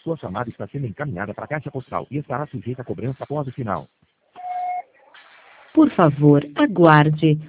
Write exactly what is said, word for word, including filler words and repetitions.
Sua chamada está sendo encaminhada para a caixa postal e estará sujeita a cobrança após o sinal. Por favor, aguarde.